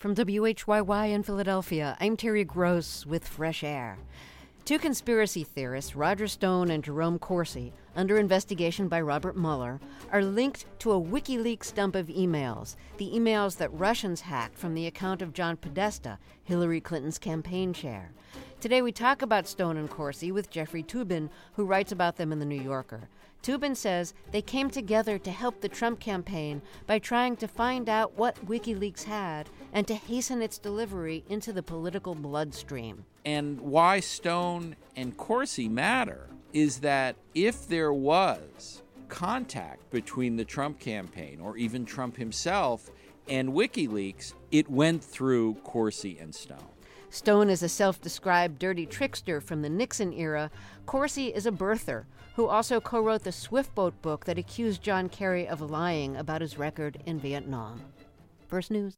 From WHYY in Philadelphia, I'm Terry Gross with Fresh Air. Two conspiracy theorists, Roger Stone and Jerome Corsi, under investigation by Robert Mueller, are linked to a WikiLeaks dump of emails, the emails that Russians hacked from the account of John Podesta, Hillary Clinton's campaign chair. Today we talk about Stone and Corsi with Jeffrey Toobin, who writes about them in The New Yorker. Toobin says they came together to help the Trump campaign by trying to find out what WikiLeaks had and to hasten its delivery into the political bloodstream. And why Stone and Corsi matter is that if there was contact between the Trump campaign or even Trump himself and WikiLeaks, it went through Corsi and Stone. Stone is a self-described dirty trickster from the Nixon era. Corsi is a birther who also co-wrote the Swiftboat book that accused John Kerry of lying about his record in Vietnam. First News.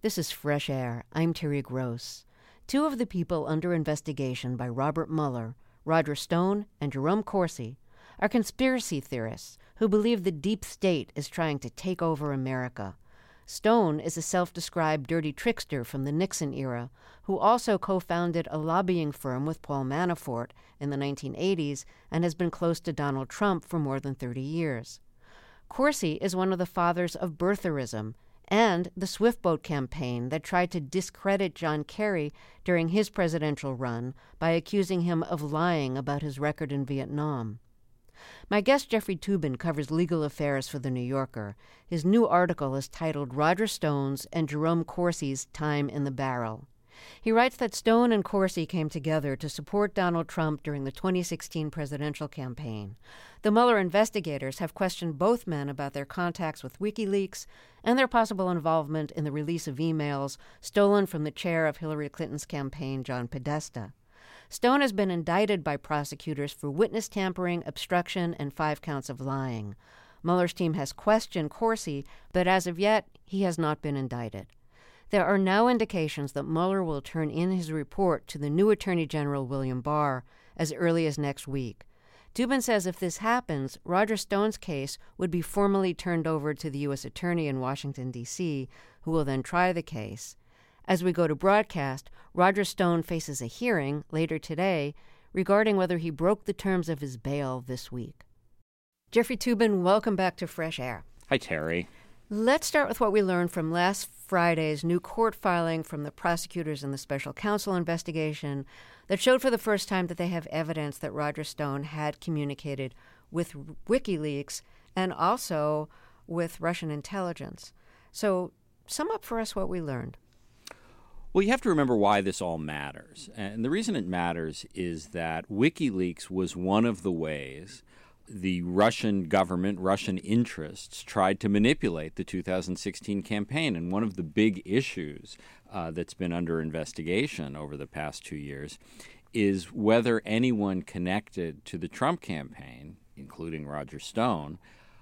This is Fresh Air. I'm Terry Gross. Two of the people under investigation by Robert Mueller, Roger Stone and Jerome Corsi, are conspiracy theorists who believe the deep state is trying to take over America. Stone is a self-described dirty trickster from the Nixon era who also co-founded a lobbying firm with Paul Manafort in the 1980s and has been close to Donald Trump for more than 30 years. Corsi is one of the fathers of birtherism and the Swiftboat campaign that tried to discredit John Kerry during his presidential run by accusing him of lying about his record in Vietnam. My guest Jeffrey Toobin covers legal affairs for The New Yorker. His new article is titled Roger Stone's and Jerome Corsi's Time in the Barrel. He writes that Stone and Corsi came together to support Donald Trump during the 2016 presidential campaign. The Mueller investigators have questioned both men about their contacts with WikiLeaks and their possible involvement in the release of emails stolen from the chair of Hillary Clinton's campaign, John Podesta. Stone has been indicted by prosecutors for witness tampering, obstruction, and 5 counts of lying. Mueller's team has questioned Corsi, but as of yet, he has not been indicted. There are now indications that Mueller will turn in his report to the new Attorney General William Barr as early as next week. Toobin says if this happens, Roger Stone's case would be formally turned over to the U.S. Attorney in Washington, D.C., who will then try the case. As we go to broadcast, Roger Stone faces a hearing later today regarding whether he broke the terms of his bail this week. Jeffrey Toobin, welcome back to Fresh Air. Hi, Terry. Let's start with what we learned from last Friday's new court filing from the prosecutors in the special counsel investigation that showed for the first time that they have evidence that Roger Stone had communicated with WikiLeaks and also with Russian intelligence. So sum up for us what we learned. Well, you have to remember why this all matters. And the reason it matters is that WikiLeaks was one of the ways the Russian government, Russian interests, tried to manipulate the 2016 campaign. And one of the big issues that's been under investigation over the past 2 years is whether anyone connected to the Trump campaign, including Roger Stone,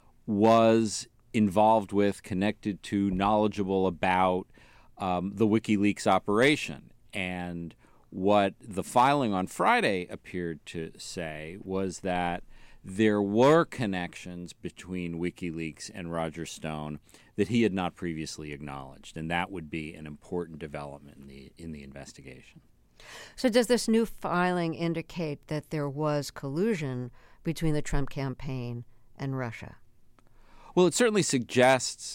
was involved with, connected to, knowledgeable about the WikiLeaks operation. And what the filing on Friday appeared to say was that there were connections between WikiLeaks and Roger Stone that he had not previously acknowledged, and that would be an important development in the investigation. So does this new filing indicate that there was collusion between the Trump campaign and Russia? Well, it certainly suggests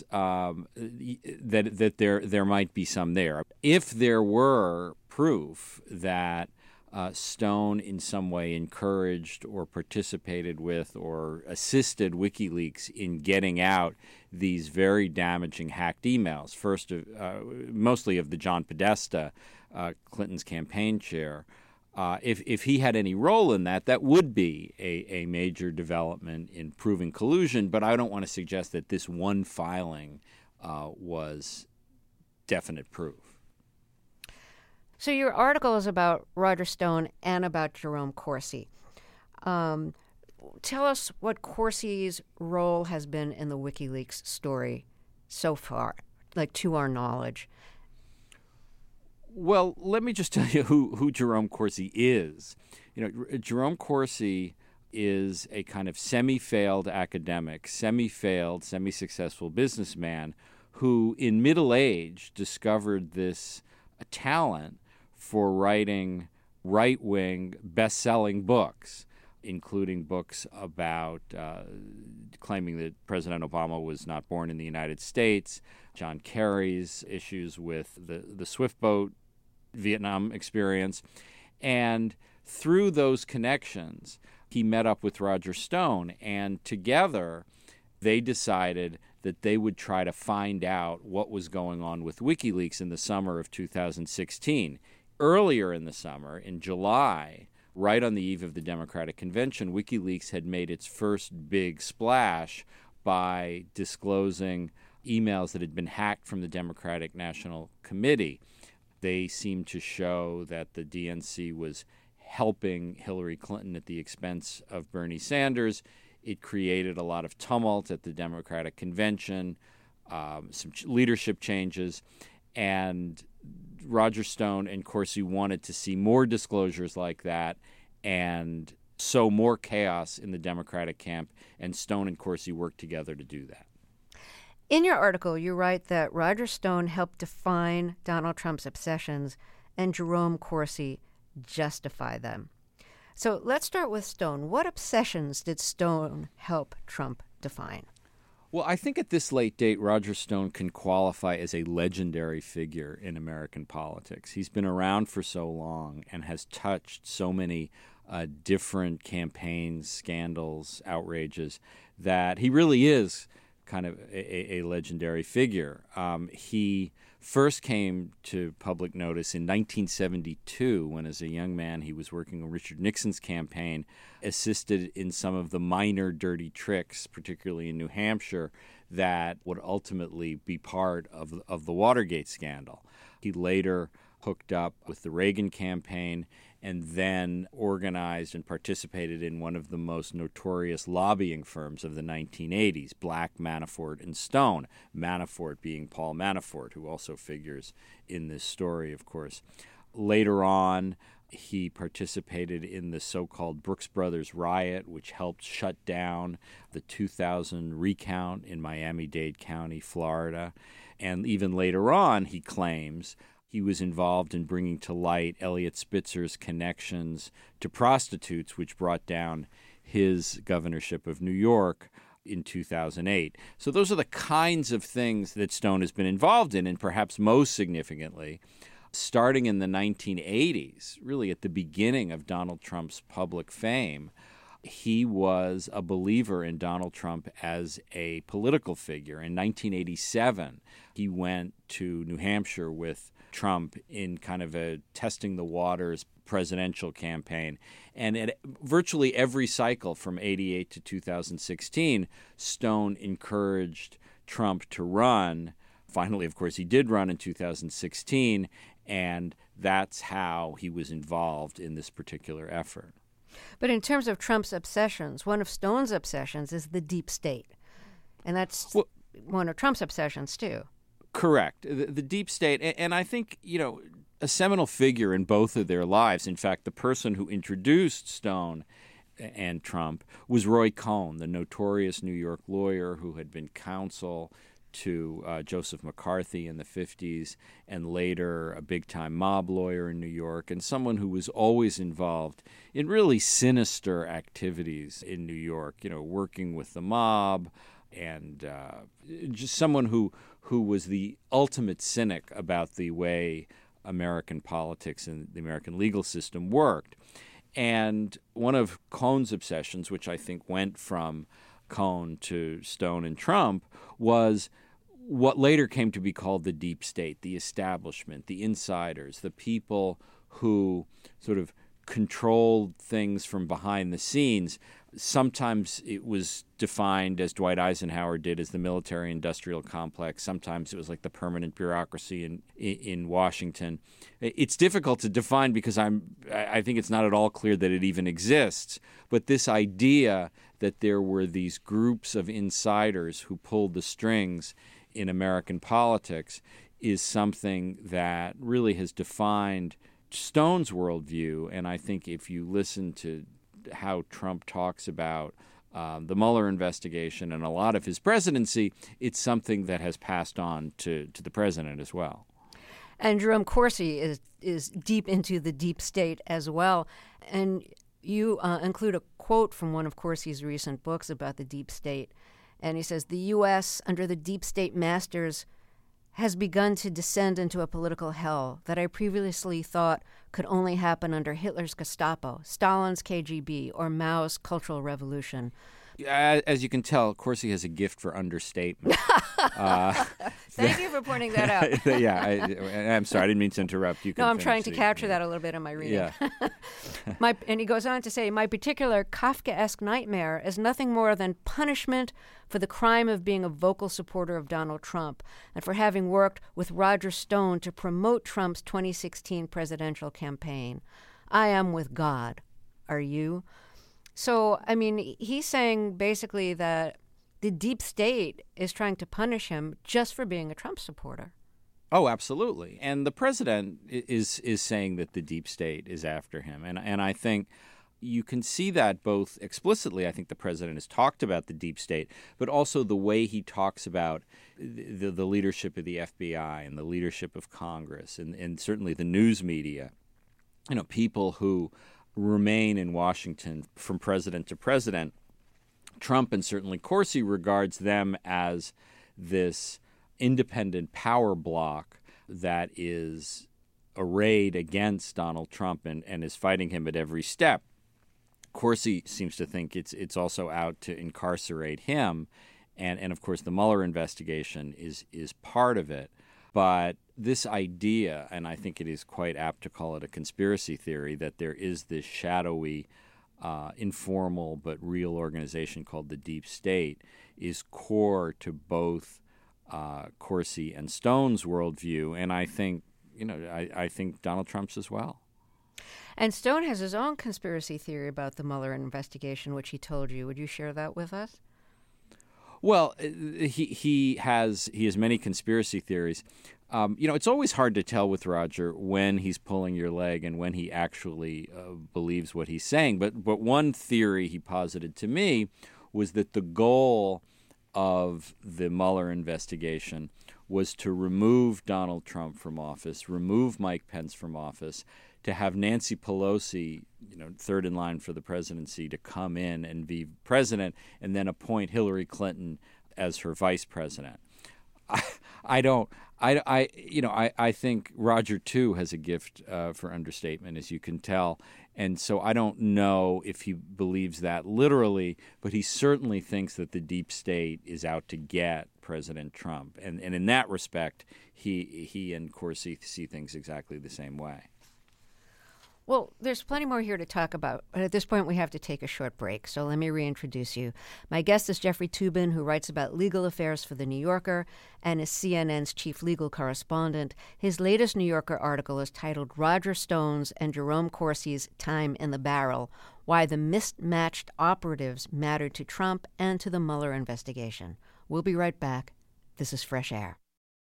that there might be some there. If there were proof that Stone in some way encouraged or participated with or assisted WikiLeaks in getting out these very damaging hacked emails, mostly of the John Podesta, Clinton's campaign chair, if he had any role in that, that would be a major development in proving collusion. But I don't want to suggest that this one filing was definite proof. So your article is about Roger Stone and about Jerome Corsi. Tell us what Corsi's role has been in the WikiLeaks story so far, like to our knowledge. Well, let me just tell you who Jerome Corsi is. Jerome Corsi is a kind of semi-failed academic, semi-failed, semi-successful businessman who in middle age discovered this talent for writing right-wing, best-selling books, including books about claiming that President Obama was not born in the United States, John Kerry's issues with the Swiftboat Vietnam experience. And through those connections, he met up with Roger Stone, and together they decided that they would try to find out what was going on with WikiLeaks in the summer of 2016. Earlier in the summer, in July, right on the eve of the Democratic Convention, WikiLeaks had made its first big splash by disclosing emails that had been hacked from the Democratic National Committee. They seemed to show that the DNC was helping Hillary Clinton at the expense of Bernie Sanders. It created a lot of tumult at the Democratic Convention, some leadership changes. And Roger Stone and Corsi wanted to see more disclosures like that and sow more chaos in the Democratic camp, and Stone and Corsi worked together to do that. In your article, you write that Roger Stone helped define Donald Trump's obsessions and Jerome Corsi justify them. So let's start with Stone. What obsessions did Stone help Trump define? Well, I think at this late date, Roger Stone can qualify as a legendary figure in American politics. He's been around for so long and has touched so many different campaigns, scandals, outrages, that he really is kind of a legendary figure. He first came to public notice in 1972 when, as a young man, he was working on Richard Nixon's campaign, assisted in some of the minor dirty tricks, particularly in New Hampshire, that would ultimately be part of the Watergate scandal. He later hooked up with the Reagan campaign and then organized and participated in one of the most notorious lobbying firms of the 1980s, Black, Manafort, and Stone, Manafort being Paul Manafort, who also figures in this story, of course. Later on, he participated in the so-called Brooks Brothers riot, which helped shut down the 2000 recount in Miami-Dade County, Florida. And even later on, he claims, he was involved in bringing to light Eliot Spitzer's connections to prostitutes, which brought down his governorship of New York in 2008. So those are the kinds of things that Stone has been involved in, and perhaps most significantly, starting in the 1980s, really at the beginning of Donald Trump's public fame, he was a believer in Donald Trump as a political figure. In 1987, he went to New Hampshire with Trump in kind of a testing the waters presidential campaign. And at virtually every cycle from 88 to 2016, Stone encouraged Trump to run. Finally, of course, he did run in 2016, and that's how he was involved in this particular effort. But in terms of Trump's obsessions, one of Stone's obsessions is the deep state. And that's one of Trump's obsessions, too. Correct. The deep state. And I think, a seminal figure in both of their lives, in fact, the person who introduced Stone and Trump was Roy Cohn, the notorious New York lawyer who had been counsel to Joseph McCarthy in the 50s, and later a big-time mob lawyer in New York, and someone who was always involved in really sinister activities in New York, working with the mob, and just someone who was the ultimate cynic about the way American politics and the American legal system worked. And one of Cohn's obsessions, which I think went from Cohn to Stone and Trump, was what later came to be called the deep state, the establishment, the insiders, the people who sort of controlled things from behind the scenes. Sometimes it was defined, as Dwight Eisenhower did, as the military-industrial complex. Sometimes it was like the permanent bureaucracy in Washington. It's difficult to define because I think it's not at all clear that it even exists. But this idea that there were these groups of insiders who pulled the strings in American politics is something that really has defined Stone's worldview. And I think if you listen to how Trump talks about the Mueller investigation and a lot of his presidency, it's something that has passed on to the president as well. And Jerome Corsi is deep into the deep state as well. And you include a quote from one of Corsi's recent books about the deep state. And he says, "The U.S., under the deep state masters, has begun to descend into a political hell that I previously thought could only happen under Hitler's Gestapo, Stalin's KGB, or Mao's Cultural Revolution." As you can tell, Corsi has a gift for understatement. Thank you for pointing that out. I'm sorry, I didn't mean to interrupt. You can No, I'm trying to finish. capture that a little bit in my reading. Yeah. And he goes on to say, "My particular Kafkaesque nightmare is nothing more than punishment for the crime of being a vocal supporter of Donald Trump and for having worked with Roger Stone to promote Trump's 2016 presidential campaign. I am with God. Are you?" So, I mean, he's saying basically that the deep state is trying to punish him just for being a Trump supporter. Oh, absolutely. And the president is saying that the deep state is after him. And I think you can see that both explicitly. I think the president has talked about the deep state, but also the way he talks about the leadership of the FBI and the leadership of Congress and certainly the news media. You know, people who remain in Washington from president to president. Trump and certainly Corsi regards them as this independent power bloc that is arrayed against Donald Trump and is fighting him at every step. Corsi seems to think it's also out to incarcerate him, and of course the Mueller investigation is part of it. But this idea, and I think it is quite apt to call it a conspiracy theory, that there is this shadowy, informal but real organization called the Deep State, is core to both Corsi and Stone's worldview, and I think I think Donald Trump's as well. And Stone has his own conspiracy theory about the Mueller investigation, which he told you. Would you share that with us? Well, he has many conspiracy theories. It's always hard to tell with Roger when he's pulling your leg and when he actually believes what he's saying. But one theory he posited to me was that the goal of the Mueller investigation was to remove Donald Trump from office, remove Mike Pence from office, to have Nancy Pelosi, third in line for the presidency, to come in and be president, and then appoint Hillary Clinton as her vice president. I think Roger too has a gift for understatement, as you can tell, and so I don't know if he believes that literally, but he certainly thinks that the deep state is out to get President Trump, and in that respect, he and Corsi see things exactly the same way. Well, there's plenty more here to talk about, but at this point we have to take a short break, so let me reintroduce you. My guest is Jeffrey Toobin, who writes about legal affairs for The New Yorker and is CNN's chief legal correspondent. His latest New Yorker article is titled Roger Stone's and Jerome Corsi's Time in the Barrel, Why the Mismatched Operatives Mattered to Trump and to the Mueller Investigation. We'll be right back. This is Fresh Air.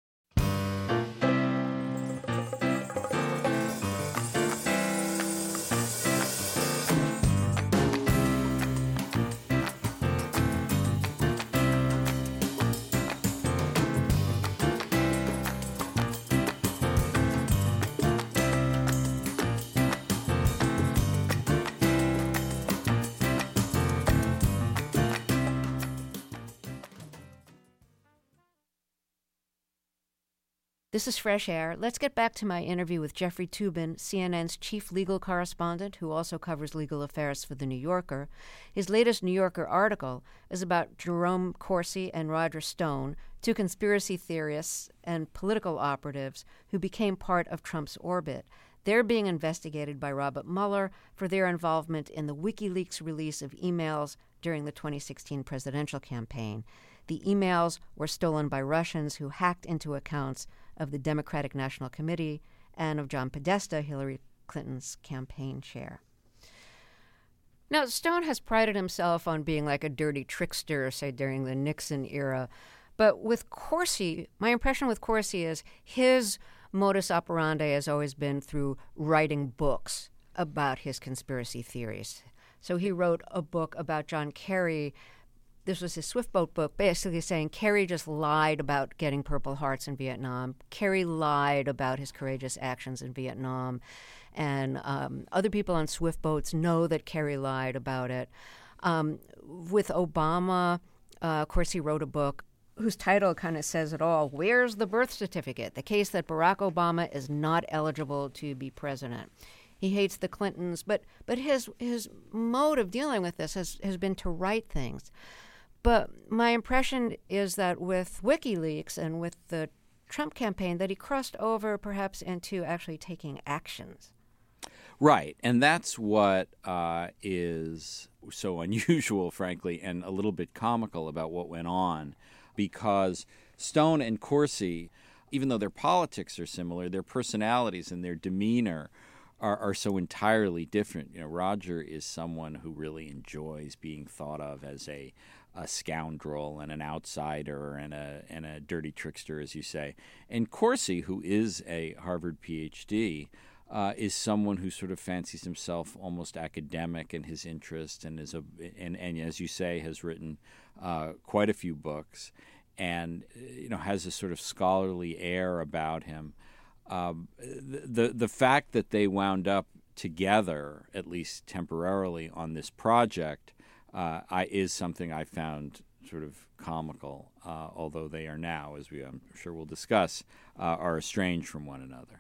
This is Fresh Air. Let's get back to my interview with Jeffrey Toobin, CNN's chief legal correspondent, who also covers legal affairs for The New Yorker. His latest New Yorker article is about Jerome Corsi and Roger Stone, two conspiracy theorists and political operatives who became part of Trump's orbit. They're being investigated by Robert Mueller for their involvement in the WikiLeaks release of emails during the 2016 presidential campaign. The emails were stolen by Russians who hacked into accounts of the Democratic National Committee and of John Podesta, Hillary Clinton's campaign chair. Now, Stone has prided himself on being like a dirty trickster, say, during the Nixon era. But with Corsi, my impression with Corsi is his modus operandi has always been through writing books about his conspiracy theories. So he wrote a book about John Kerry. This was his Swiftboat book, basically saying Kerry just lied about getting Purple Hearts in Vietnam. Kerry lied about his courageous actions in Vietnam. And other people on Swiftboats know that Kerry lied about it. With Obama, of course, he wrote a book whose title kind of says it all. Where's the birth certificate? The case that Barack Obama is not eligible to be president. He hates the Clintons, but his mode of dealing with this has been to write things. But my impression is that with WikiLeaks and with the Trump campaign, that he crossed over perhaps into actually taking actions. Right, and that's what is so unusual, frankly, and a little bit comical about what went on, because Stone and Corsi, even though their politics are similar, their personalities and their demeanor are so entirely different. Roger is someone who really enjoys being thought of as a a scoundrel and an outsider and a dirty trickster, as you say. And Corsi, who is a Harvard PhD, is someone who sort of fancies himself almost academic in his interest, and and as you say, has written quite a few books, and has a sort of scholarly air about him. The fact that they wound up together, at least temporarily, on this project is something I found sort of comical, although they are now, as I'm sure we'll discuss, are estranged from one another.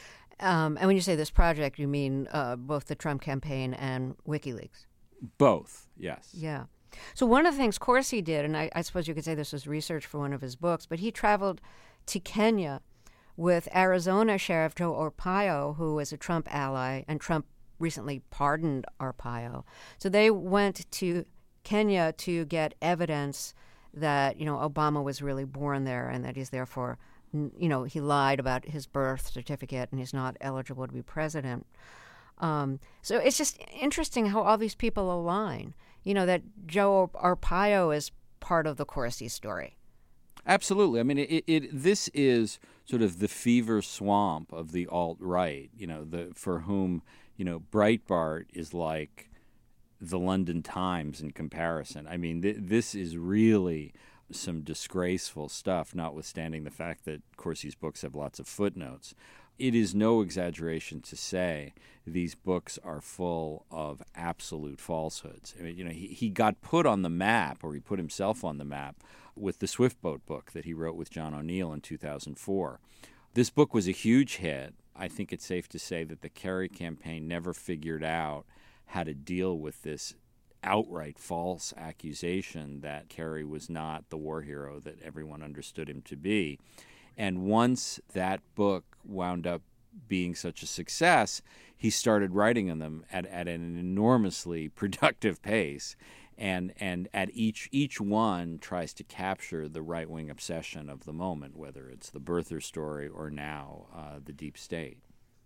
And when you say this project, you mean both the Trump campaign and WikiLeaks? Both, yes. Yeah. So one of the things Corsi did, and I suppose you could say this was research for one of his books, but he traveled to Kenya with Arizona Sheriff Joe Arpaio, who is a Trump ally, and Trump recently pardoned Arpaio. So they went to Kenya to get evidence that, Obama was really born there and that he's therefore, he lied about his birth certificate and he's not eligible to be president. So it's just interesting how all these people align, that Joe Arpaio is part of the Corsi story. Absolutely. I mean, this is sort of the fever swamp of the alt-right, for whom, Breitbart is like the London Times in comparison. I mean, this is really some disgraceful stuff, notwithstanding the fact that Corsi's books have lots of footnotes. It is no exaggeration to say these books are full of absolute falsehoods. I mean, he got put on the map, or he put himself on the map, with the Swiftboat book that he wrote with John O'Neill in 2004. This book was a huge hit. I think it's safe to say that the Kerry campaign never figured out how to deal with this outright false accusation that Kerry was not the war hero that everyone understood him to be. And once that book wound up being such a success, he started writing on them at an enormously productive pace. And at each one tries to capture the right-wing obsession of the moment, whether it's the birther story or now the deep state.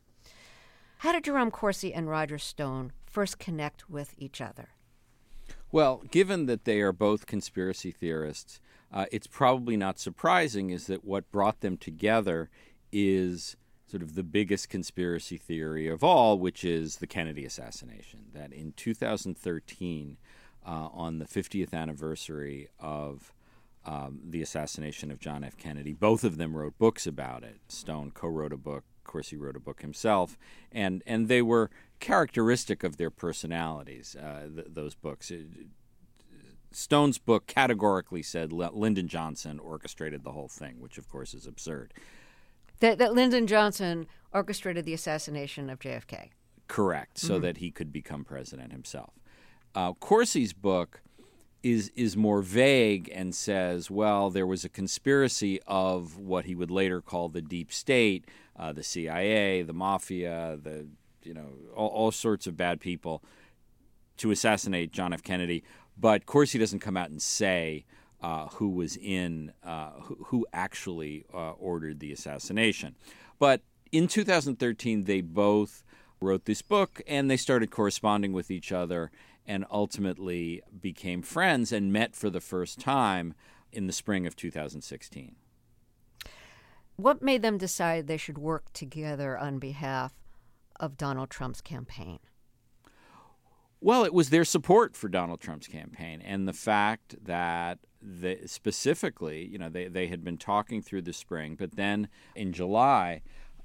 How did Jerome Corsi and Roger Stone first connect with each other? Well, given that they are both conspiracy theorists, it's probably not surprising is that what brought them together is sort of the biggest conspiracy theory of all, which is the Kennedy assassination. That in 2013, on the 50th anniversary of the assassination of John F. Kennedy, both of them wrote books about it. Stone co-wrote a book, Corsi wrote a book himself, and they were characteristic of their personalities, those books. Stone's book categorically said Lyndon Johnson orchestrated the whole thing, which of course is absurd. That Lyndon Johnson orchestrated the assassination of JFK. Correct, so that he could become president himself. Corsi's book is more vague and says, well, there was a conspiracy of what he would later call the deep state, the CIA, the mafia, all sorts of bad people to assassinate John F. Kennedy. But Corsi doesn't come out and say who was who actually ordered the assassination. But in 2013, they both wrote this book, and they started corresponding with each other and ultimately became friends and met for the first time in the spring of 2016. What made them decide they should work together on behalf of Donald Trump's campaign? Well, it was their support for Donald Trump's campaign and the fact that specifically, they had been talking through the spring, but then in July,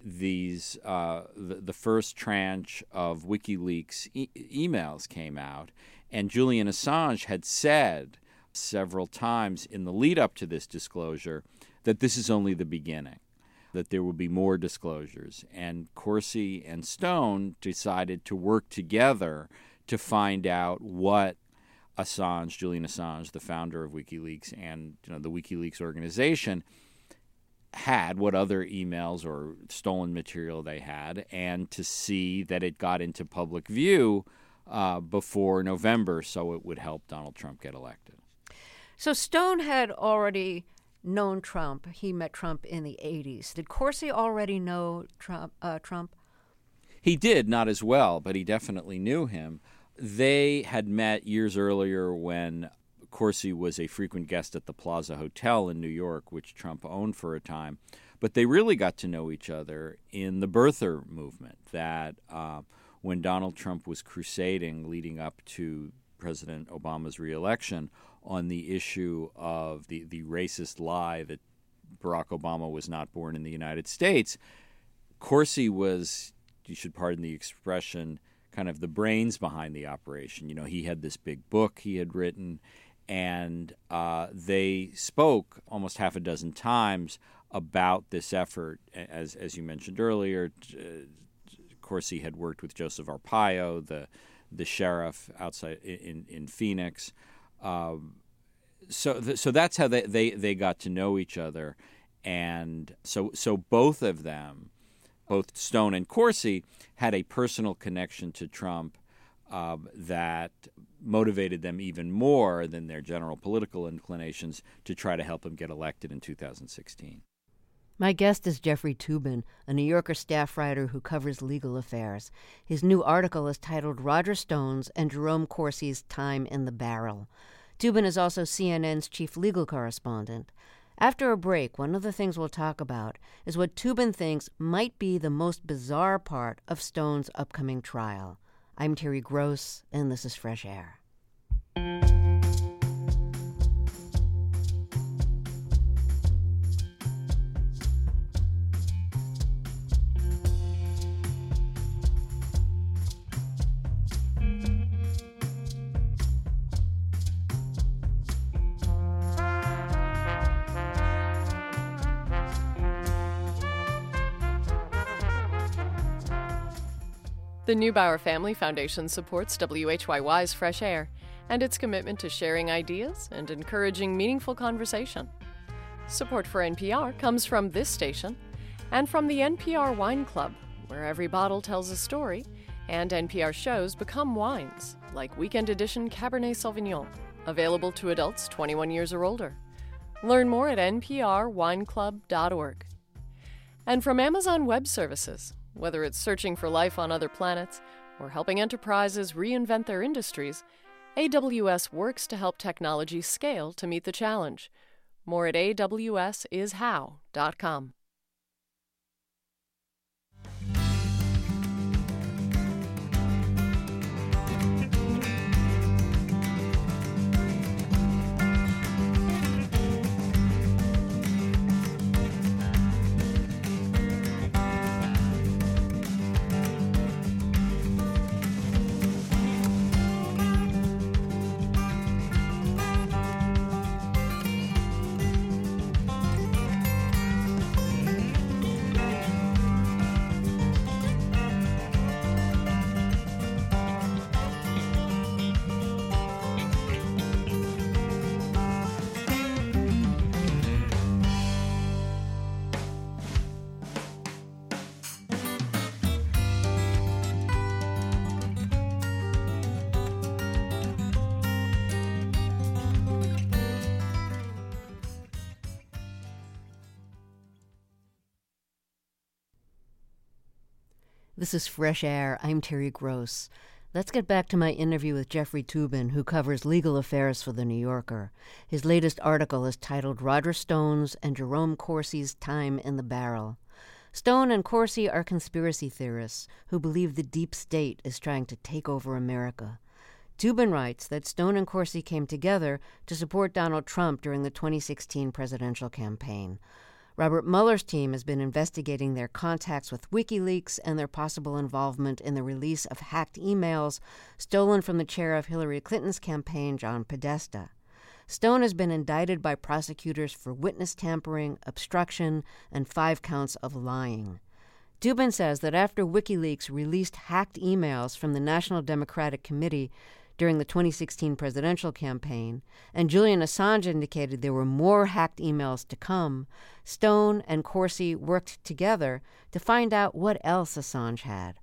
the first tranche of WikiLeaks emails came out, and Julian Assange had said several times in the lead up to this disclosure that this is only the beginning, that there will be more disclosures. And Corsi and Stone decided to work together to find out what Julian Assange, the founder of WikiLeaks and the WikiLeaks organization, had, what other emails or stolen material they had, and to see that it got into public view before November so it would help Donald Trump get elected. So Stone had already known Trump. He met Trump in the 80s. Did Corsi already know Trump? He did, not as well, but he definitely knew him. They had met years earlier when Corsi was a frequent guest at the Plaza Hotel in New York, which Trump owned for a time. But they really got to know each other in the birther movement, that when Donald Trump was crusading leading up to President Obama's reelection on the issue of the racist lie that Barack Obama was not born in the United States, Corsi was, you should pardon the expression, kind of the brains behind the operation. He had this big book he had written, and they spoke almost half a dozen times about this effort. As you mentioned earlier, Corsi had worked with Joseph Arpaio, the sheriff outside in Phoenix. So that's how they got to know each other, and so both of them, both Stone and Corsi, had a personal connection to Trump that motivated them even more than their general political inclinations to try to help him get elected in 2016. My guest is Jeffrey Toobin, a New Yorker staff writer who covers legal affairs. His new article is titled Roger Stone's and Jerome Corsi's Time in the Barrel. Toobin is also CNN's chief legal correspondent. After a break, one of the things we'll talk about is what Toobin thinks might be the most bizarre part of Stone's upcoming trial. I'm Terry Gross, and this is Fresh Air. The Neubauer Family Foundation supports WHYY's Fresh Air and its commitment to sharing ideas and encouraging meaningful conversation. Support for NPR comes from this station and from the NPR Wine Club, where every bottle tells a story and NPR shows become wines, like Weekend Edition Cabernet Sauvignon, available to adults 21 years or older. Learn more at nprwineclub.org. And from Amazon Web Services, whether it's searching for life on other planets or helping enterprises reinvent their industries, AWS works to help technology scale to meet the challenge. More at awsishow.com. This is Fresh Air. I'm Terry Gross. Let's get back to my interview with Jeffrey Toobin, who covers legal affairs for The New Yorker. His latest article is titled Roger Stone's and Jerome Corsi's Time in the Barrel. Stone and Corsi are conspiracy theorists who believe the deep state is trying to take over America. Toobin writes that Stone and Corsi came together to support Donald Trump during the 2016 presidential campaign. Robert Mueller's team has been investigating their contacts with WikiLeaks and their possible involvement in the release of hacked emails stolen from the chair of Hillary Clinton's campaign, John Podesta. Stone has been indicted by prosecutors for witness tampering, obstruction, and 5 counts of lying. Toobin says that after WikiLeaks released hacked emails from the National Democratic Committee during the 2016 presidential campaign, and Julian Assange indicated there were more hacked emails to come, Stone and Corsi worked together to find out what else Assange had.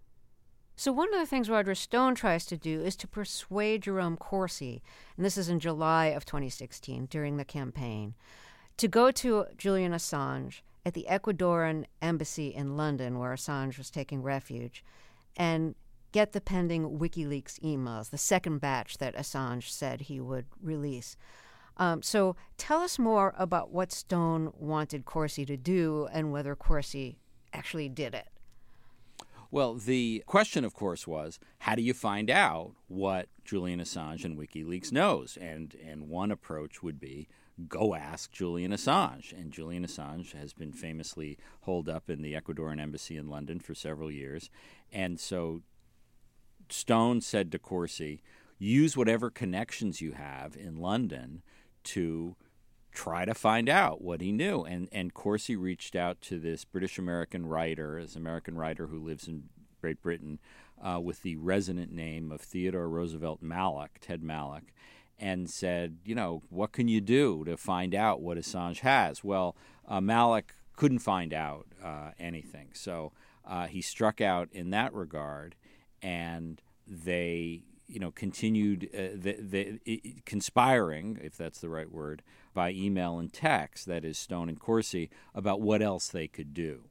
So one of the things Roger Stone tries to do is to persuade Jerome Corsi, and this is in July of 2016, during the campaign, to go to Julian Assange at the Ecuadorian embassy in London, where Assange was taking refuge, and get the pending WikiLeaks emails, the second batch that Assange said he would release. So tell us more about what Stone wanted Corsi to do and whether Corsi actually did it. Well, the question, of course, was how do you find out what Julian Assange and WikiLeaks knows? And one approach would be go ask Julian Assange. And Julian Assange has been famously holed up in the Ecuadorian embassy in London for several years. And so Stone said to Corsi, use whatever connections you have in London to try to find out what he knew. And Corsi reached out to this British-American writer, who lives in Great Britain, with the resonant name of Theodore Roosevelt Malloch, Ted Malloch, and said, what can you do to find out what Assange has? Well, Malloch couldn't find out anything. So he struck out in that regard, and they continued conspiring, if that's the right word, by email and text, that is Stone and Corsi, about what else they could do.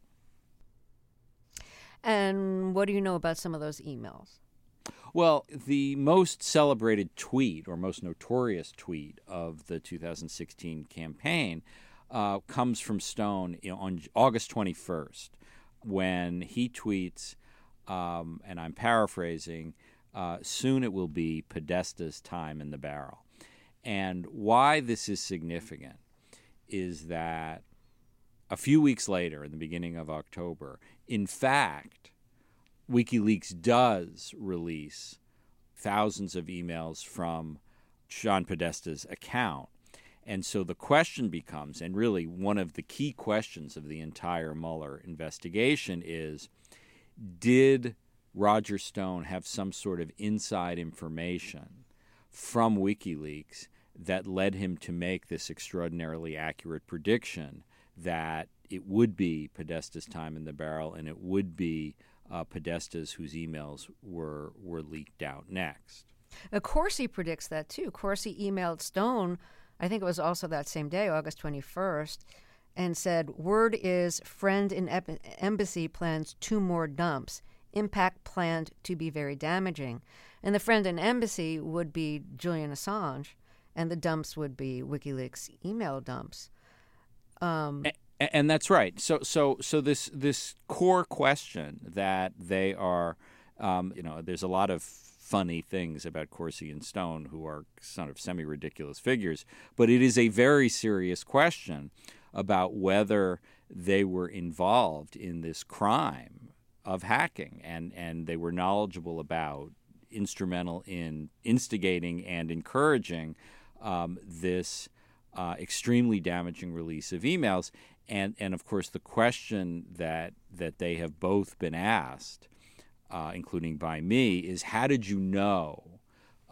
And what do you know about some of those emails? Well, the most celebrated tweet, or most notorious tweet of the 2016 campaign comes from Stone on August 21st, when he tweets, and I'm paraphrasing, soon it will be Podesta's time in the barrel. And why this is significant is that a few weeks later, in the beginning of October, in fact, WikiLeaks does release thousands of emails from John Podesta's account. And so the question becomes, and really one of the key questions of the entire Mueller investigation is, did Roger Stone have some sort of inside information from WikiLeaks that led him to make this extraordinarily accurate prediction that it would be Podesta's time in the barrel, and it would be Podesta's whose emails were leaked out next. Corsi predicts that too. Corsi emailed Stone, I think it was also that same day, August 21st, and said, word is friend in embassy plans 2 more dumps. Impact planned to be very damaging. And the friend in embassy would be Julian Assange, and the dumps would be WikiLeaks email dumps. And that's right. So this core question that they are, there's a lot of funny things about Corsi and Stone, who are sort of semi-ridiculous figures, but it is a very serious question about whether they were involved in this crime of hacking, and they were knowledgeable about, instrumental in instigating and encouraging this extremely damaging release of emails. And of course, the question that they have both been asked, including by me, is how did you know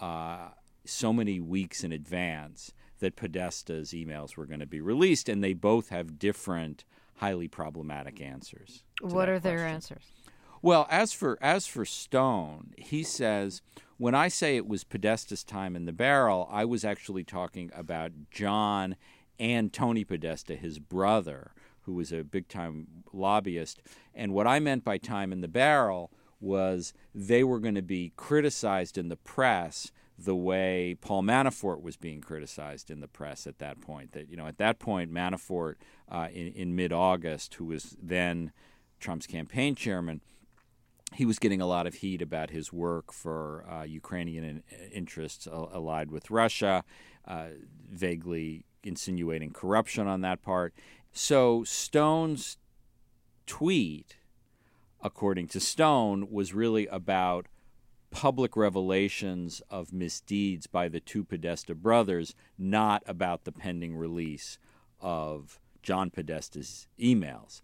so many weeks in advance that Podesta's emails were going to be released? And they both have different, highly problematic answers. What are their answers? Well, as for Stone, he says, when I say it was Podesta's time in the barrel, I was actually talking about John and Tony Podesta, his brother, who was a big-time lobbyist. And what I meant by time in the barrel was they were going to be criticized in the press the way Paul Manafort was being criticized in the press at that point. That, at that point, Manafort, in mid-August, who was then Trump's campaign chairman, he was getting a lot of heat about his work for Ukrainian interests allied with Russia, vaguely insinuating corruption on that part. So Stone's tweet, according to Stone, was really about public revelations of misdeeds by the 2 Podesta brothers, not about the pending release of John Podesta's emails.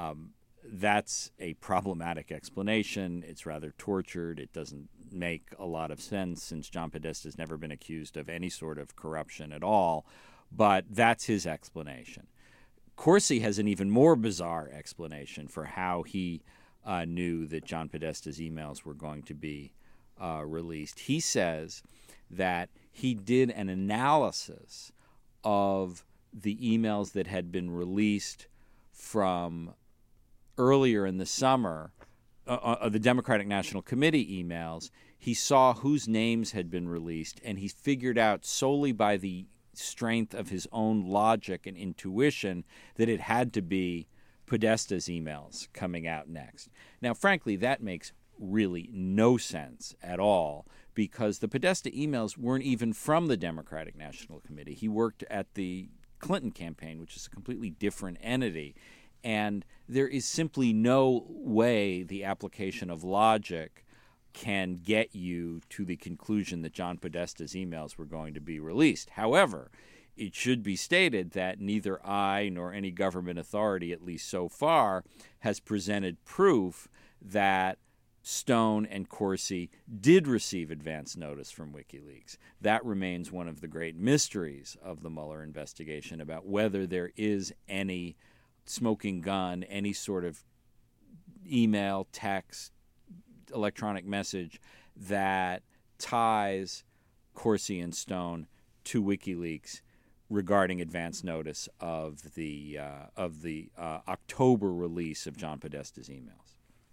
That's a problematic explanation. It's rather tortured. It doesn't make a lot of sense since John Podesta has never been accused of any sort of corruption at all. But that's his explanation. Corsi has an even more bizarre explanation for how he knew that John Podesta's emails were going to be released. He says that he did an analysis of the emails that had been released from earlier in the summer the Democratic National Committee emails, he saw whose names had been released, and he figured out solely by the strength of his own logic and intuition that it had to be Podesta's emails coming out next. Now, frankly, that makes really no sense at all, because the Podesta emails weren't even from the Democratic National Committee. He worked at the Clinton campaign, which is a completely different entity. And there is simply no way the application of logic can get you to the conclusion that John Podesta's emails were going to be released. However, it should be stated that neither I nor any government authority, at least so far, has presented proof that Stone and Corsi did receive advance notice from WikiLeaks. That remains one of the great mysteries of the Mueller investigation, about whether there is any smoking gun, any sort of email, text, electronic message that ties Corsi and Stone to WikiLeaks regarding advance notice of the October release of John Podesta's emails.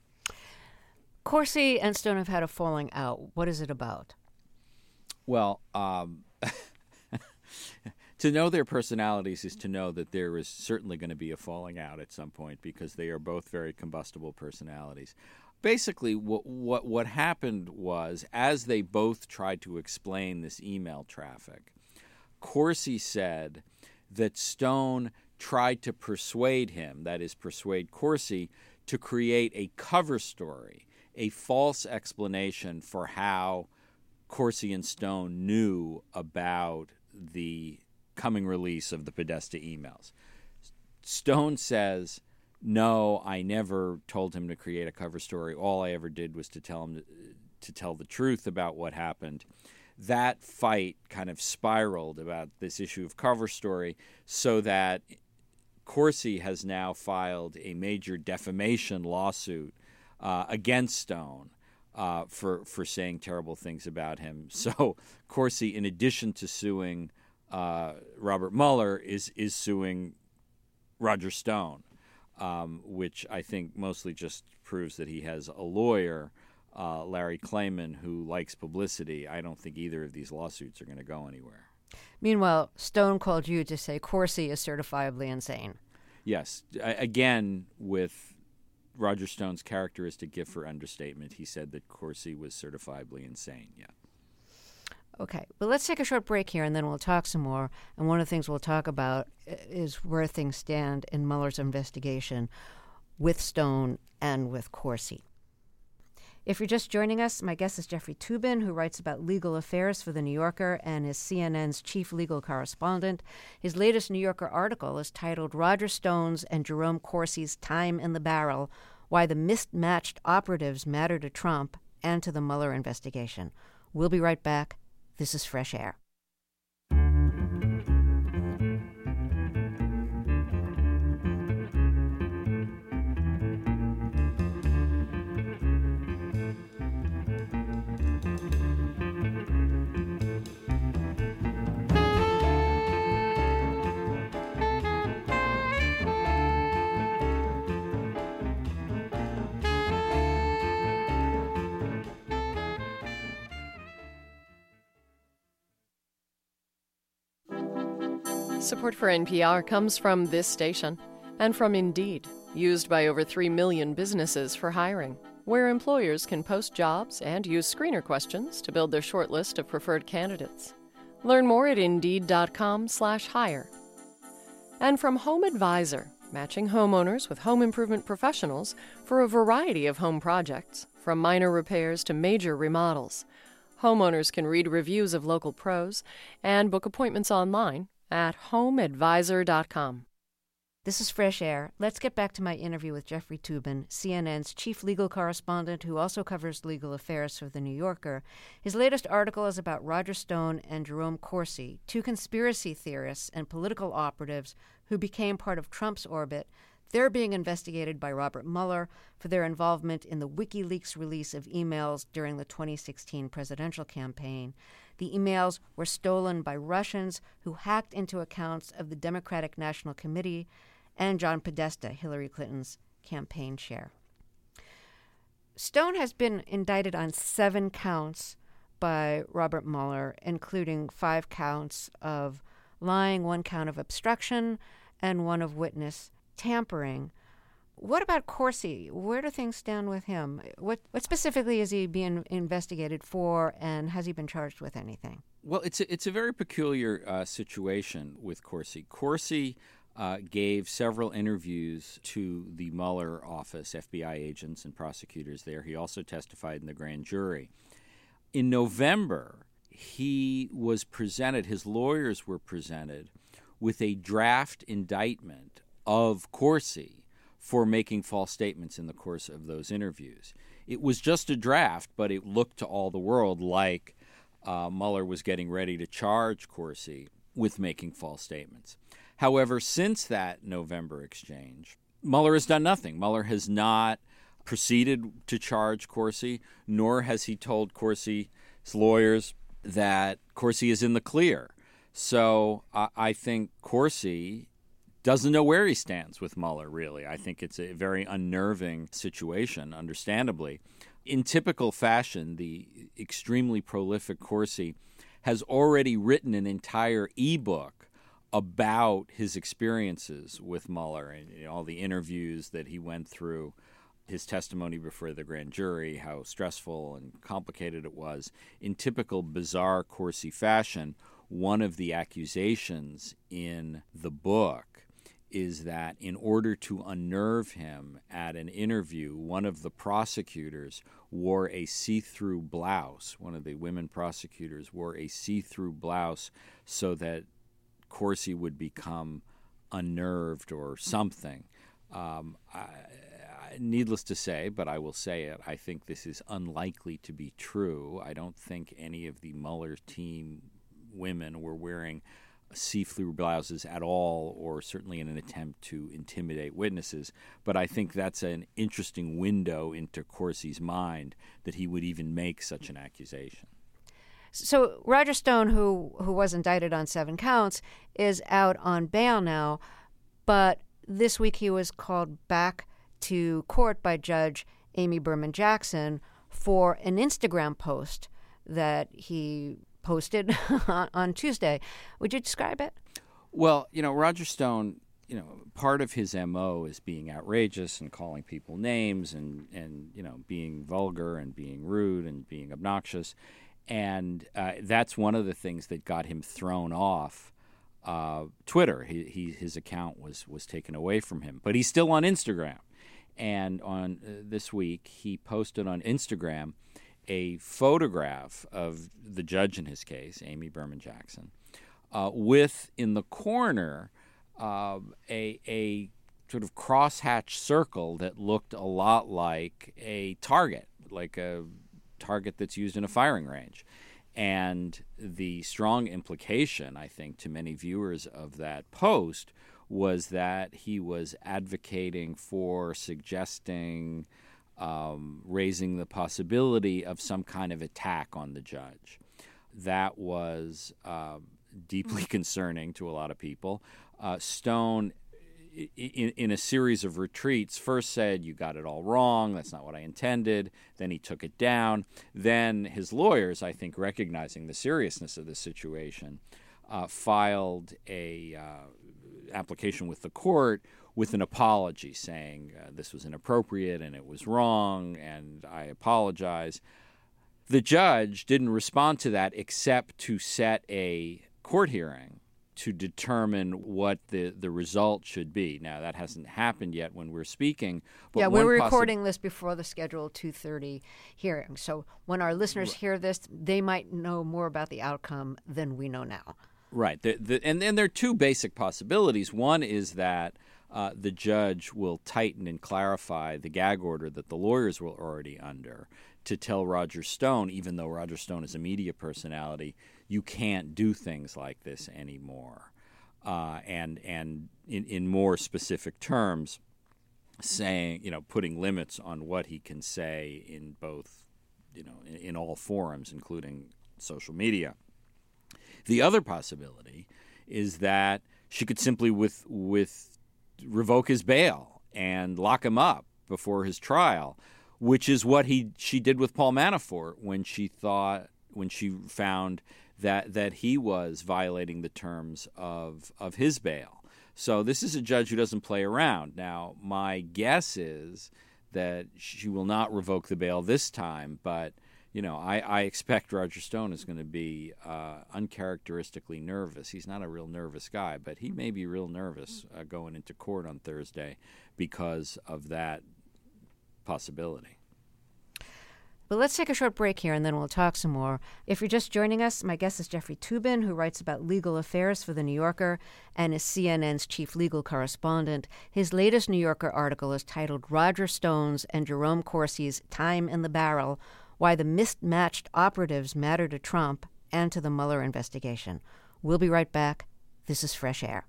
Corsi and Stone have had a falling out. What is it about? Well, to know their personalities is to know that there is certainly going to be a falling out at some point, because they are both very combustible personalities. Basically, what happened was, as they both tried to explain this email traffic, Corsi said that Stone tried to persuade him, that is, persuade Corsi, to create a cover story, a false explanation for how Corsi and Stone knew about the coming release of the Podesta emails. Stone says, no, I never told him to create a cover story. All I ever did was to tell him to tell the truth about what happened. That fight kind of spiraled about this issue of cover story, so that Corsi has now filed a major defamation lawsuit against Stone for saying terrible things about him. So Corsi, in addition to suing Robert Mueller, is suing Roger Stone, which I think mostly just proves that he has a lawyer, Larry Klayman, who likes publicity. I don't think either of these lawsuits are going to go anywhere. Meanwhile, Stone called you to say Corsi is certifiably insane. Yes. Again, with Roger Stone's characteristic gift for understatement, he said that Corsi was certifiably insane. Yeah. Okay, well, let's take a short break here, and then we'll talk some more. And one of the things we'll talk about is where things stand in Mueller's investigation with Stone and with Corsi. If you're just joining us, my guest is Jeffrey Toobin, who writes about legal affairs for The New Yorker and is CNN's chief legal correspondent. His latest New Yorker article is titled Roger Stone's and Jerome Corsi's Time in the Barrel, Why the Mismatched Operatives Matter to Trump and to the Mueller Investigation. We'll be right back. This is Fresh Air. Support for NPR comes from this station and from Indeed, used by over 3 million businesses for hiring, where employers can post jobs and use screener questions to build their short list of preferred candidates. Learn more at Indeed.com/hire. And from Home Advisor, matching homeowners with home improvement professionals for a variety of home projects, from minor repairs to major remodels. Homeowners can read reviews of local pros and book appointments online at homeadvisor.com. This is Fresh Air. Let's get back to my interview with Jeffrey Toobin, CNN's chief legal correspondent who also covers legal affairs for The New Yorker. His latest article is about Roger Stone and Jerome Corsi, two conspiracy theorists and political operatives who became part of Trump's orbit. They're being investigated by Robert Mueller for their involvement in the WikiLeaks release of emails during the 2016 presidential campaign. The emails were stolen by Russians who hacked into accounts of the Democratic National Committee and John Podesta, Hillary Clinton's campaign chair. Stone has been indicted on 7 counts by Robert Mueller, including 5 counts of lying, 1 count of obstruction, and 1 of witness tampering. What about Corsi? Where do things stand with him? What specifically is he being investigated for, and has he been charged with anything? Well, it's a very peculiar situation with Corsi. Corsi gave several interviews to the Mueller office, FBI agents and prosecutors there. He also testified in the grand jury. In November, he was presented, his lawyers were presented with a draft indictment of Corsi for making false statements in the course of those interviews. It was just a draft, but it looked to all the world like Mueller was getting ready to charge Corsi with making false statements. However, since that November exchange, Mueller has done nothing. Mueller has not proceeded to charge Corsi, nor has he told Corsi's lawyers that Corsi is in the clear. So I think Corsi doesn't know where he stands with Mueller, really. I think it's a very unnerving situation, understandably. In typical fashion, the extremely prolific Corsi has already written an entire ebook about his experiences with Mueller and all the interviews that he went through, his testimony before the grand jury, how stressful and complicated it was. In typical bizarre Corsi fashion, one of the accusations in the book is that in order to unnerve him at an interview, one of the prosecutors wore a see-through blouse. One of the women prosecutors wore a see-through blouse so that Corsi would become unnerved or something. Needless to say, but I will say it, I think this is unlikely to be true. I don't think any of the Mueller team women were wearing see-through blouses at all, or certainly in an attempt to intimidate witnesses. But I think that's an interesting window into Corsi's mind that he would even make such an accusation. So Roger Stone, who was indicted on 7 counts, is out on bail now, but this week he was called back to court by Judge Amy Berman Jackson for an Instagram post that he posted on Tuesday. Would you describe it? Well, Roger Stone, part of his MO is being outrageous and calling people names and being vulgar and being rude and being obnoxious. And that's one of the things that got him thrown off Twitter. His account was taken away from him. But he's still on Instagram. And on this week, he posted on Instagram a photograph of the judge in his case, Amy Berman Jackson, with in the corner a sort of crosshatch circle that looked a lot like a target that's used in a firing range. And the strong implication, I think, to many viewers of that post was that he was advocating for, suggesting, raising the possibility of some kind of attack on the judge. That was deeply concerning to a lot of people. Stone, in a series of retreats, first said, "You got it all wrong, that's not what I intended." Then he took it down. Then his lawyers, I think, recognizing the seriousness of the situation, filed a application with the court with an apology saying this was inappropriate and it was wrong and I apologize. The judge didn't respond to that except to set a court hearing to determine what the result should be. Now, that hasn't happened yet when we're speaking. But we're recording this before the scheduled 2:30 hearing. So when our listeners hear this, they might know more about the outcome than we know now. Right. And there are 2 basic possibilities. One is that the judge will tighten and clarify the gag order that the lawyers were already under to tell Roger Stone, even though Roger Stone is a media personality, you can't do things like this anymore. And in more specific terms, saying, putting limits on what he can say in both, in all forums, including social media. The other possibility is that she could simply revoke his bail and lock him up before his trial, which is what she did with Paul Manafort when she found that he was violating the terms of his bail. So this is a judge who doesn't play around. Now, my guess is that she will not revoke the bail this time, but I expect Roger Stone is going to be uncharacteristically nervous. He's not a real nervous guy, but he may be real nervous going into court on Thursday because of that possibility. But let's take a short break here, and then we'll talk some more. If you're just joining us, my guest is Jeffrey Toobin, who writes about legal affairs for The New Yorker and is CNN's chief legal correspondent. His latest New Yorker article is titled Roger Stone's and Jerome Corsi's Time in the Barrel, Why the Mismatched Operatives Matter to Trump and to the Mueller Investigation. We'll be right back. This is Fresh Air.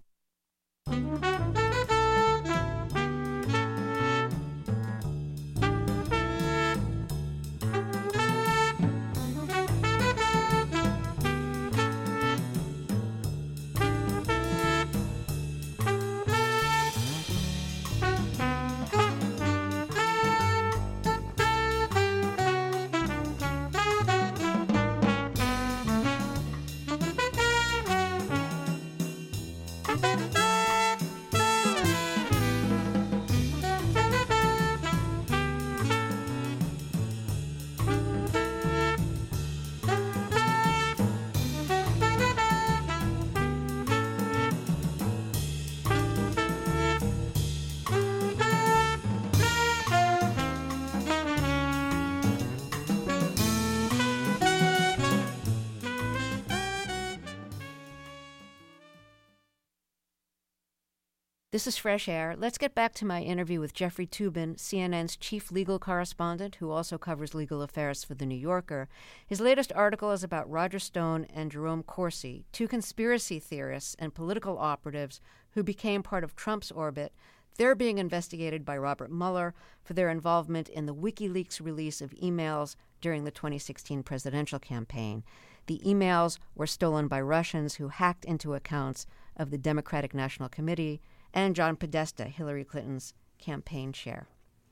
This is Fresh Air. Let's get back to my interview with Jeffrey Toobin, CNN's chief legal correspondent, who also covers legal affairs for The New Yorker. His latest article is about Roger Stone and Jerome Corsi, two conspiracy theorists and political operatives who became part of Trump's orbit. They're being investigated by Robert Mueller for their involvement in the WikiLeaks release of emails during the 2016 presidential campaign. The emails were stolen by Russians who hacked into accounts of the Democratic National Committee and John Podesta, Hillary Clinton's campaign chair.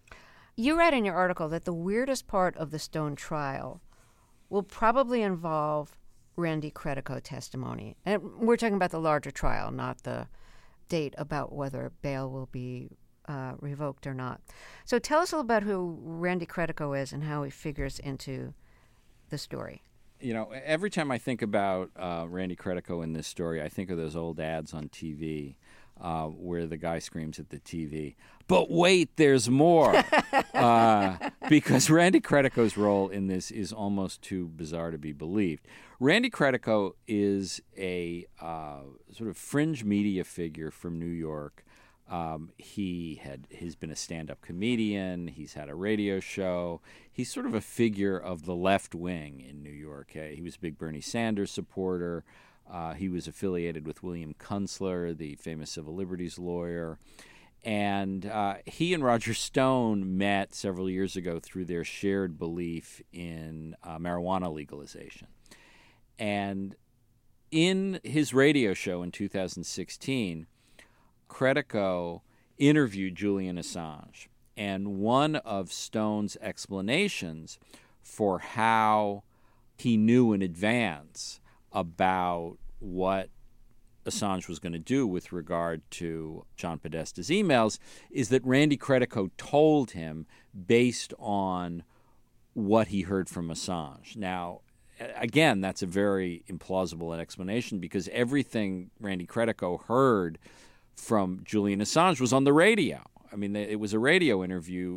You write in your article that the weirdest part of the Stone trial will probably involve Randy Credico testimony. And we're talking about the larger trial, not the date about whether bail will be revoked or not. So tell us a little about who Randy Credico is and how he figures into the story. Every time I think about Randy Credico in this story, I think of those old ads on TV where the guy screams at the TV, "But wait, there's more!" Because Randy Credico's role in this is almost too bizarre to be believed. Randy Credico is a sort of fringe media figure from New York. He's been a stand-up comedian. He's had a radio show. He's sort of a figure of the left wing in New York. He was a big Bernie Sanders supporter. He was affiliated with William Kunstler, the famous civil liberties lawyer. And he and Roger Stone met several years ago through their shared belief in marijuana legalization. And in his radio show in 2016, Credico interviewed Julian Assange. And one of Stone's explanations for how he knew in advance about what Assange was going to do with regard to John Podesta's emails is that Randy Credico told him based on what he heard from Assange. Now, again, that's a very implausible explanation because everything Randy Credico heard from Julian Assange was on the radio. I mean, it was a radio interview.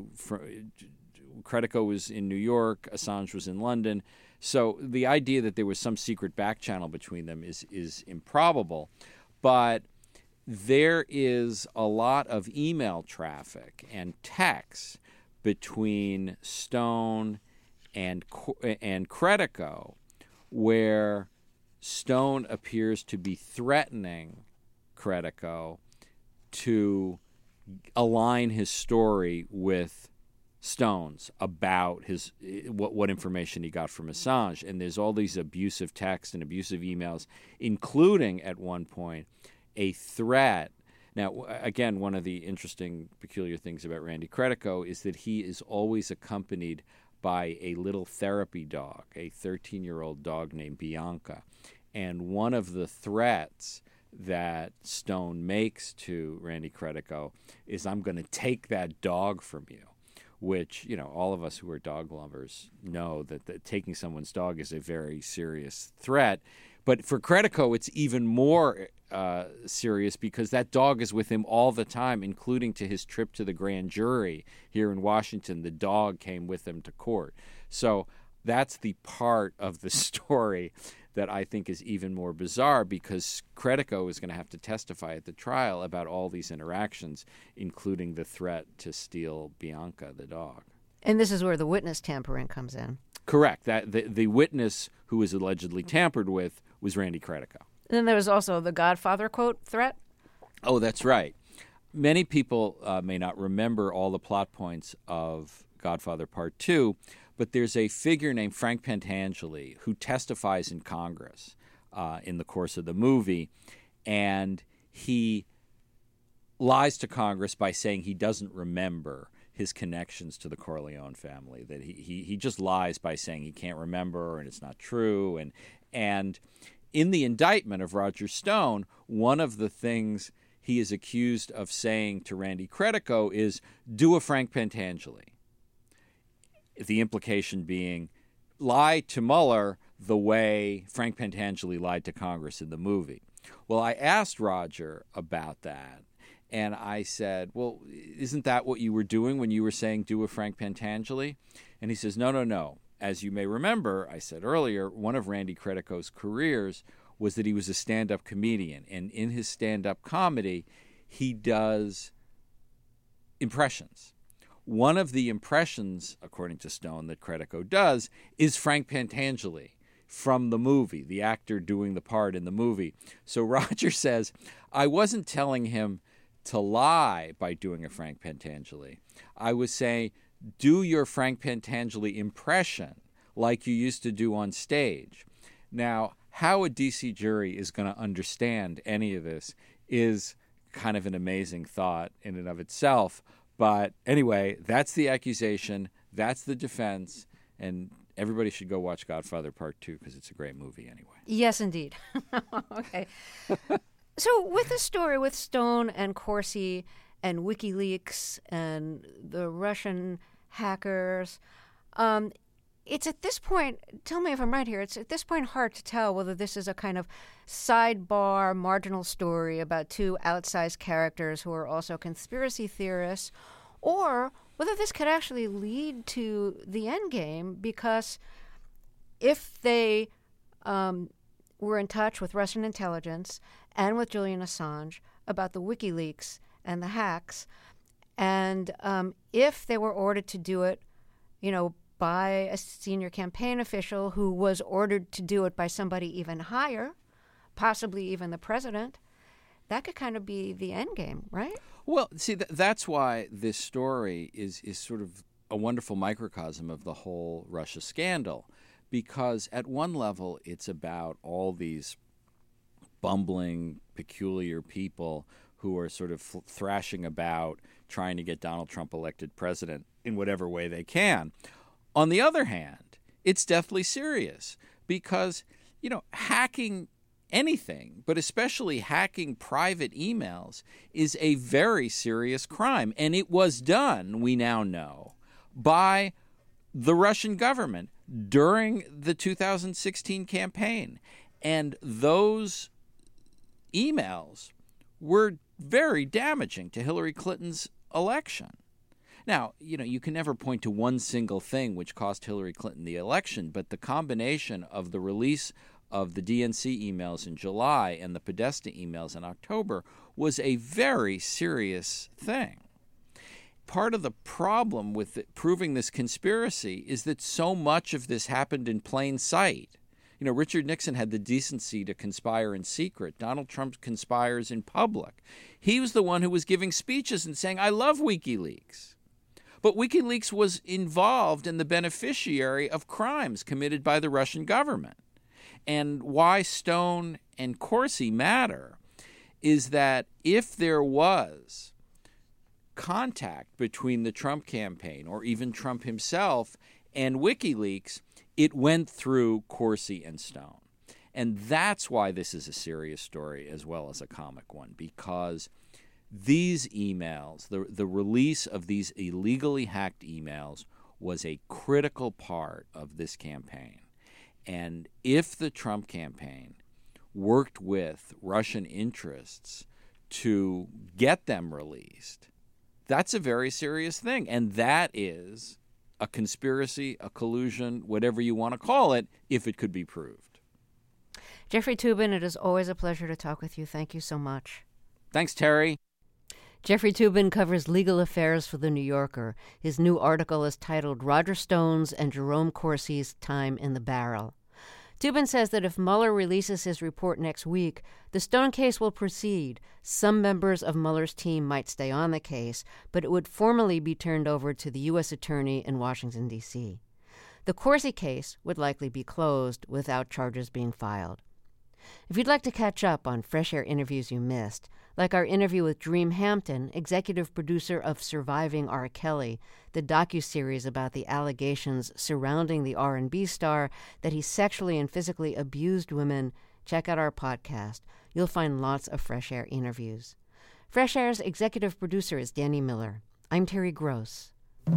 Credico was in New York, Assange was in London. So the idea that there was some secret back channel between them is improbable. But there is a lot of email traffic and text between Stone and Credico where Stone appears to be threatening Credico to align his story with Stone's about his what information he got from Assange. And there's all these abusive texts and abusive emails, including at one point a threat Now, again, one of the interesting, peculiar things about Randy Credico is that he is always accompanied by a little therapy dog, a 13-year-old dog named Bianca. And one of the threats that Stone makes to Randy Credico is, I'm going to take that dog from you, which, all of us who are dog lovers know that taking someone's dog is a very serious threat. But for Credico, it's even more serious because that dog is with him all the time, including to his trip to the grand jury here in Washington. The dog came with him to court. So that's the part of the story that I think is even more bizarre, because Credico is going to have to testify at the trial about all these interactions, including the threat to steal Bianca, the dog. And this is where the witness tampering comes in. Correct. That the witness who was allegedly tampered with was Randy Credico. And then there was also the Godfather quote threat. Oh, that's right. Many people may not remember all the plot points of Godfather Part 2, but there's a figure named Frank Pentangeli who testifies in Congress in the course of the movie, and he lies to Congress by saying he doesn't remember his connections to the Corleone family, that he just lies by saying he can't remember and it's not true. And in the indictment of Roger Stone, one of the things he is accused of saying to Randy Credico is, do a Frank Pentangeli. The implication being, lie to Mueller the way Frank Pentangeli lied to Congress in the movie. Well, I asked Roger about that, and I said, well, isn't that what you were doing when you were saying do a Frank Pentangeli? And he says, no. As you may remember, I said earlier, one of Randy Credico's careers was that he was a stand-up comedian, and in his stand-up comedy, he does impressions. One of the impressions, according to Stone, that Credico does is Frank Pentangeli from the movie, the actor doing the part in the movie. So Roger says, I wasn't telling him to lie by doing a Frank Pentangeli. I was saying, do your Frank Pentangeli impression like you used to do on stage. Now, how a D.C. jury is going to understand any of this is kind of an amazing thought in and of itself. But anyway, that's the accusation, that's the defense, and everybody should go watch Godfather Part 2 because it's a great movie anyway. Yes, indeed. Okay. So with the story with Stone and Corsi and WikiLeaks and the Russian hackers, it's at this point, tell me if I'm right here, it's at this point hard to tell whether this is a kind of sidebar marginal story about two outsized characters who are also conspiracy theorists, or whether this could actually lead to the end game, because if they were in touch with Russian intelligence and with Julian Assange about the WikiLeaks and the hacks, and if they were ordered to do it, by a senior campaign official who was ordered to do it by somebody even higher, possibly even the president, that could kind of be the end game, right? Well, see, that's why this story is sort of a wonderful microcosm of the whole Russia scandal, because at one level it's about all these bumbling, peculiar people who are sort of thrashing about trying to get Donald Trump elected president in whatever way they can. On the other hand, it's deathly serious because, hacking anything, but especially hacking private emails, is a very serious crime. And it was done, we now know, by the Russian government during the 2016 campaign. And those emails were very damaging to Hillary Clinton's election. Now, you can never point to one single thing which cost Hillary Clinton the election, but the combination of the release of the DNC emails in July and the Podesta emails in October was a very serious thing. Part of the problem with proving this conspiracy is that so much of this happened in plain sight. Richard Nixon had the decency to conspire in secret. Donald Trump conspires in public. He was the one who was giving speeches and saying, I love WikiLeaks. But WikiLeaks was involved in the beneficiary of crimes committed by the Russian government. And why Stone and Corsi matter is that if there was contact between the Trump campaign or even Trump himself and WikiLeaks, it went through Corsi and Stone. And that's why this is a serious story as well as a comic one, because these emails, the release of these illegally hacked emails, was a critical part of this campaign. And if the Trump campaign worked with Russian interests to get them released, that's a very serious thing. And that is a conspiracy, a collusion, whatever you want to call it, if it could be proved. Jeffrey Toobin, it is always a pleasure to talk with you. Thank you so much. Thanks, Terry. Jeffrey Toobin covers legal affairs for The New Yorker. His new article is titled Roger Stone's and Jerome Corsi's Time in the Barrel. Toobin says that if Mueller releases his report next week, the Stone case will proceed. Some members of Mueller's team might stay on the case, but it would formally be turned over to the U.S. Attorney in Washington, D.C. The Corsi case would likely be closed without charges being filed. If you'd like to catch up on Fresh Air interviews you missed, like our interview with Dream Hampton, executive producer of Surviving R. Kelly, the docuseries about the allegations surrounding the R&B star that he sexually and physically abused women, check out our podcast. You'll find lots of Fresh Air interviews. Fresh Air's executive producer is Danny Miller. I'm Terry Gross.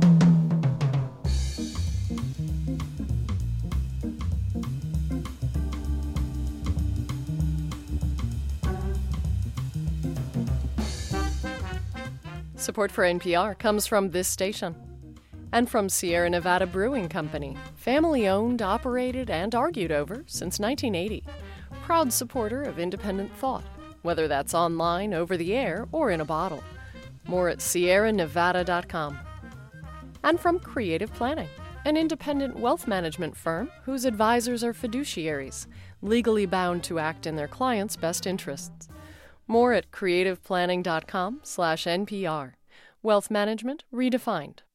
Support for NPR comes from this station and from Sierra Nevada Brewing Company, family-owned, operated, and argued over since 1980. Proud supporter of independent thought, whether that's online, over the air, or in a bottle. More at sierranevada.com. And from Creative Planning, an independent wealth management firm whose advisors are fiduciaries, legally bound to act in their clients' best interests. More at creativeplanning.com/NPR. Wealth management redefined.